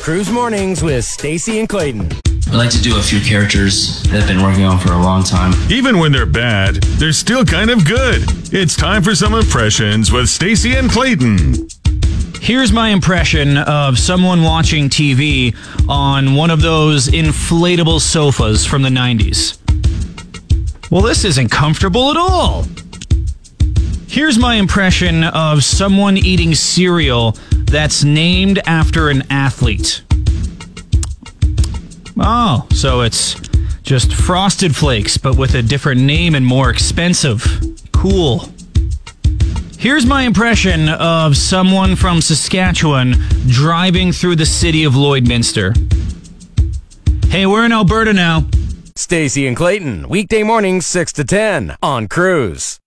Cruise Mornings with Stacy and Clayton. I like to do a few characters that I've been working on for a long time. Even when they're bad, they're still kind of good. It's time for some impressions with Stacy and Clayton. Here's my impression of someone watching TV on one of those inflatable sofas from the 90s. Well, this isn't comfortable at all. Here's my impression of someone eating cereal that's named after an athlete. Oh, so it's just Frosted Flakes, but with a different name and more expensive. Cool. Here's my impression of someone from Saskatchewan driving through the city of Lloydminster. Hey, we're in Alberta now. Stacy and Clayton, weekday mornings 6 to 10 on Cruise.